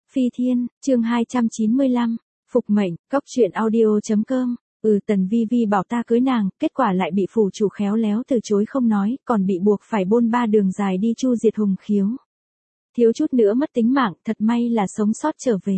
Phi Thiên, chương 295, Phục mệnh, cốc truyện audio.com. Tần Vi Vi bảo ta cưới nàng, kết quả lại bị phủ chủ khéo léo từ chối không nói, còn bị buộc phải bôn ba đường dài đi chu diệt Hùng Khiếu. Thiếu chút nữa mất tính mạng, thật may là sống sót trở về.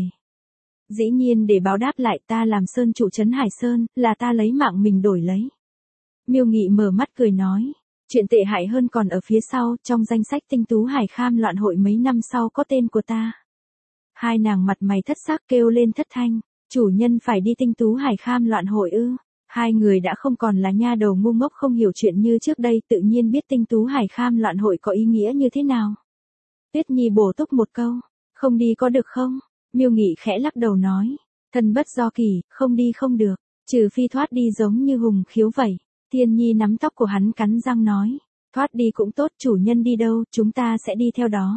Dĩ nhiên để báo đáp lại ta làm sơn trụ trấn Hải Sơn, là ta lấy mạng mình đổi lấy. Miêu Nghị mở mắt cười nói, chuyện tệ hại hơn còn ở phía sau, trong danh sách tinh tú Hải Kham loạn hội mấy năm sau có tên của ta. Hai nàng mặt mày thất sắc kêu lên thất thanh, chủ nhân phải đi tinh tú Hải Kham loạn hội ư? Hai người đã không còn là nha đầu ngu ngốc không hiểu chuyện như trước đây, tự nhiên biết tinh tú Hải Kham loạn hội có ý nghĩa như thế nào. Tuyết Nhi bổ túc một câu, không đi có được không? Miêu Nghị khẽ lắc đầu nói, thân bất do kỳ, không đi không được, trừ phi thoát đi giống như Hùng Khiếu vậy. Thiên Nhi nắm tóc của hắn cắn răng nói, thoát đi cũng tốt, chủ nhân đi đâu, chúng ta sẽ đi theo đó.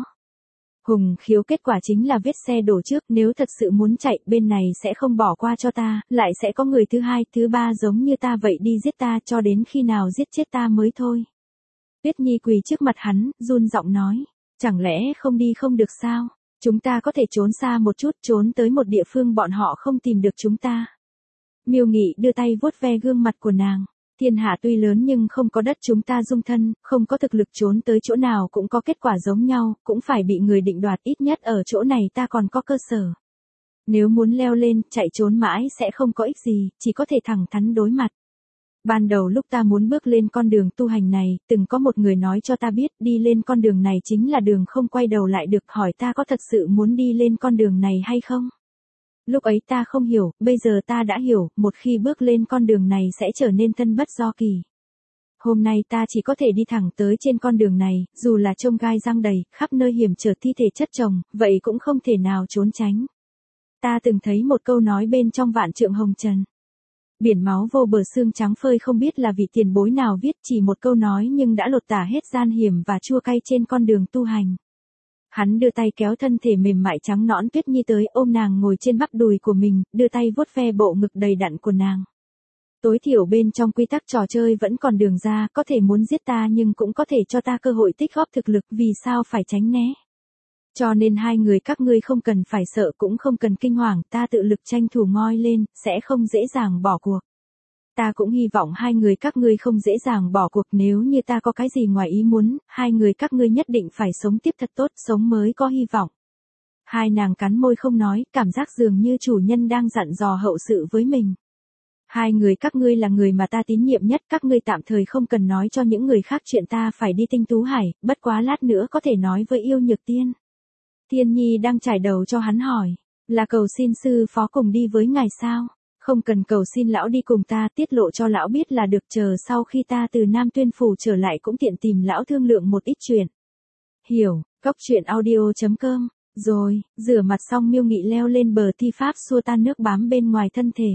Hùng Khiếu kết quả chính là viết xe đổ trước, nếu thật sự muốn chạy, bên này sẽ không bỏ qua cho ta, lại sẽ có người thứ hai, thứ ba giống như ta vậy đi giết ta cho đến khi nào giết chết ta mới thôi. Tuyết Nhi quỳ trước mặt hắn, run giọng nói, chẳng lẽ không đi không được sao? Chúng ta có thể trốn xa một chút, trốn tới một địa phương bọn họ không tìm được chúng ta. Miêu Nghị đưa tay vuốt ve gương mặt của nàng. Thiên hạ tuy lớn nhưng không có đất chúng ta dung thân, không có thực lực trốn tới chỗ nào cũng có kết quả giống nhau, cũng phải bị người định đoạt, ít nhất ở chỗ này ta còn có cơ sở. Nếu muốn leo lên, chạy trốn mãi sẽ không có ích gì, chỉ có thể thẳng thắn đối mặt. Ban đầu lúc ta muốn bước lên con đường tu hành này, từng có một người nói cho ta biết đi lên con đường này chính là đường không quay đầu lại được, hỏi ta có thật sự muốn đi lên con đường này hay không? Lúc ấy ta không hiểu, bây giờ ta đã hiểu, một khi bước lên con đường này sẽ trở nên thân bất do kỳ. Hôm nay ta chỉ có thể đi thẳng tới trên con đường này, dù là chông gai giăng đầy, khắp nơi hiểm trở thi thể chất chồng, vậy cũng không thể nào trốn tránh. Ta từng thấy một câu nói bên trong Vạn Trượng Hồng Trần. Biển máu vô bờ xương trắng phơi, không biết là vị tiền bối nào viết, chỉ một câu nói nhưng đã lột tả hết gian hiểm và chua cay trên con đường tu hành. Hắn đưa tay kéo thân thể mềm mại trắng nõn Tuyết Nhi tới, ôm nàng ngồi trên bắp đùi của mình, đưa tay vuốt ve bộ ngực đầy đặn của nàng. Tối thiểu bên trong quy tắc trò chơi vẫn còn đường ra, có thể muốn giết ta nhưng cũng có thể cho ta cơ hội tích góp thực lực, vì sao phải tránh né. Cho nên hai người các ngươi không cần phải sợ cũng không cần kinh hoàng, ta tự lực tranh thủ ngoi lên, sẽ không dễ dàng bỏ cuộc. Ta cũng hy vọng hai người các ngươi không dễ dàng bỏ cuộc, nếu như ta có cái gì ngoài ý muốn, hai người các ngươi nhất định phải sống tiếp thật tốt, sống mới có hy vọng. Hai nàng cắn môi không nói, cảm giác dường như chủ nhân đang dặn dò hậu sự với mình. Hai người các ngươi là người mà ta tín nhiệm nhất, các ngươi tạm thời không cần nói cho những người khác chuyện ta phải đi tinh tú hải, bất quá lát nữa có thể nói với Yêu Nhược Tiên. Thiên Nhi đang trải đầu cho hắn hỏi, là cầu xin sư phó cùng đi với ngài sao? Không cần cầu xin lão đi cùng ta, tiết lộ cho lão biết là được, chờ sau khi ta từ Nam Tuyên Phủ trở lại cũng tiện tìm lão thương lượng một ít chuyện. Hiểu, cốc truyện audio.com. Rồi, rửa mặt xong Miêu Nghị leo lên bờ thi pháp xua tan nước bám bên ngoài thân thể.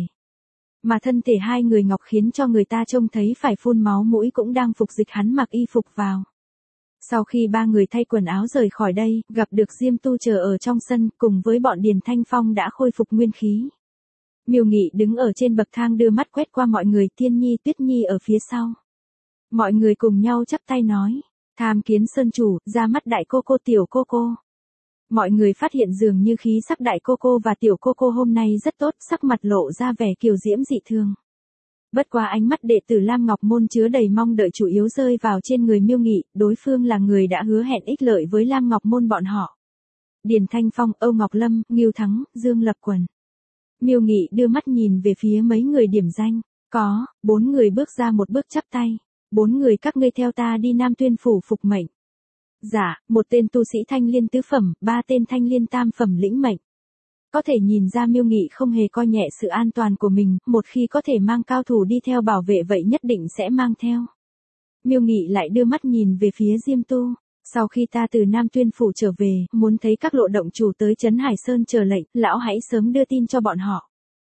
Mà thân thể hai người ngọc khiến cho người ta trông thấy phải phun máu mũi cũng đang phục dịch hắn mặc y phục vào. Sau khi ba người thay quần áo rời khỏi đây, gặp được Diêm Tu chờ ở trong sân, cùng với bọn Điền Thanh Phong đã khôi phục nguyên khí. Miêu Nghị đứng ở trên bậc thang đưa mắt quét qua mọi người, Thiên Nhi Tuyết Nhi ở phía sau. Mọi người cùng nhau chắp tay nói, tham kiến sơn chủ, ra mắt đại cô cô tiểu cô cô. Mọi người phát hiện dường như khí sắc đại cô cô và tiểu cô cô hôm nay rất tốt, sắc mặt lộ ra vẻ kiều diễm dị thường. Bất quá ánh mắt đệ tử Lam Ngọc Môn chứa đầy mong đợi chủ yếu rơi vào trên người Miêu Nghị, đối phương là người đã hứa hẹn ích lợi với Lam Ngọc Môn bọn họ. Điền Thanh Phong, Âu Ngọc Lâm, Ngưu Thắng, Dương Lập Quần. Miêu Nghị đưa mắt nhìn về phía mấy người điểm danh, có, 4 người bước ra một bước chắp tay, 4 người các ngươi theo ta đi Nam Tuyên Phủ phục mệnh. Dạ, một tên tu sĩ thanh liên tứ phẩm, 3 tên thanh liên tam phẩm lĩnh mệnh. Có thể nhìn ra Miêu Nghị không hề coi nhẹ sự an toàn của mình, một khi có thể mang cao thủ đi theo bảo vệ vậy nhất định sẽ mang theo. Miêu Nghị lại đưa mắt nhìn về phía Diêm Tu. Sau khi ta từ Nam Tuyên Phủ trở về, muốn thấy các lộ động chủ tới trấn Hải Sơn chờ lệnh, lão hãy sớm đưa tin cho bọn họ.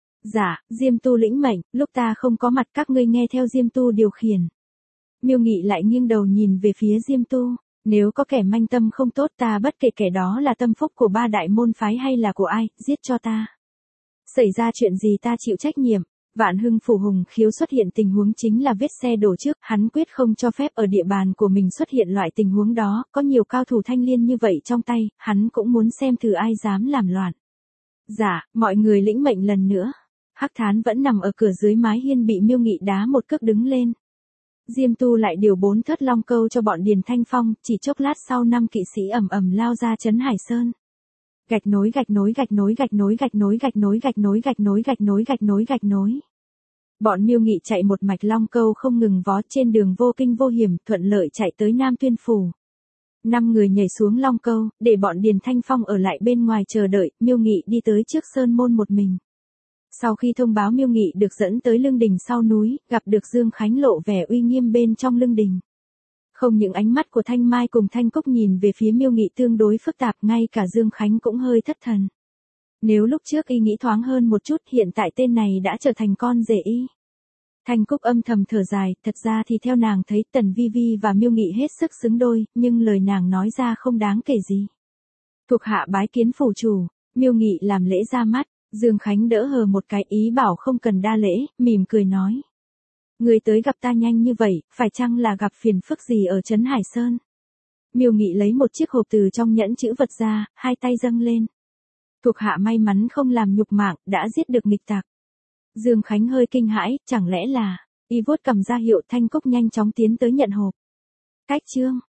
Dạ, Diêm Tu lĩnh mệnh, lúc ta không có mặt các ngươi nghe theo Diêm Tu điều khiển. Miêu Nghị lại nghiêng đầu nhìn về phía Diêm Tu, nếu có kẻ manh tâm không tốt, ta bất kể kẻ đó là tâm phúc của 3 đại môn phái hay là của ai, giết cho ta. Xảy ra chuyện gì ta chịu trách nhiệm. Vạn Hưng Phủ Hùng Khiếu xuất hiện tình huống chính là vết xe đổ trước, hắn quyết không cho phép ở địa bàn của mình xuất hiện loại tình huống đó, có nhiều cao thủ thanh liên như vậy trong tay, hắn cũng muốn xem thử ai dám làm loạn. Dạ, mọi người lĩnh mệnh lần nữa. Hắc Thán vẫn nằm ở cửa dưới mái hiên bị Miêu Nghị đá một cước đứng lên. Diêm Tu lại điều 4 thớt long câu cho bọn Điền Thanh Phong, chỉ chốc lát sau 5 kỵ sĩ ầm ầm lao ra trấn Hải Sơn. Gạch nối gạch nối gạch nối gạch nối gạch nối gạch nối gạch nối gạch nối gạch nối gạch nối gạch nối. Bọn Miêu Nghị chạy một mạch long câu không ngừng vó trên đường vô kinh vô hiểm, thuận lợi chạy tới Nam Tuyên Phủ. 5 người nhảy xuống long câu, để bọn Điền Thanh Phong ở lại bên ngoài chờ đợi, Miêu Nghị đi tới trước sơn môn một mình. Sau khi thông báo Miêu Nghị được dẫn tới lưng đình sau núi, gặp được Dương Khánh lộ vẻ uy nghiêm bên trong lưng đình. Không những ánh mắt của Thanh Mai cùng Thanh Cúc nhìn về phía Miêu Nghị tương đối phức tạp, ngay cả Dương Khánh cũng hơi thất thần. Nếu lúc trước y nghĩ thoáng hơn một chút, hiện tại tên này đã trở thành con rể y. Thanh Cúc âm thầm thở dài, thật ra thì theo nàng thấy Tần Vi Vi và Miêu Nghị hết sức xứng đôi, nhưng lời nàng nói ra không đáng kể gì. Thuộc hạ bái kiến phủ chủ, Miêu Nghị làm lễ ra mắt, Dương Khánh đỡ hờ một cái ý bảo không cần đa lễ, mỉm cười nói. Người tới gặp ta nhanh như vậy, phải chăng là gặp phiền phức gì ở trấn Hải Sơn? Miêu Nghị lấy một chiếc hộp từ trong nhẫn chữ vật ra, hai tay dâng lên. Thuộc hạ may mắn không làm nhục mạng, đã giết được nghịch tặc. Dương Khánh hơi kinh hãi, chẳng lẽ là, y vuốt cầm ra hiệu. Thanh Cúc nhanh chóng tiến tới nhận hộp. Cách chương.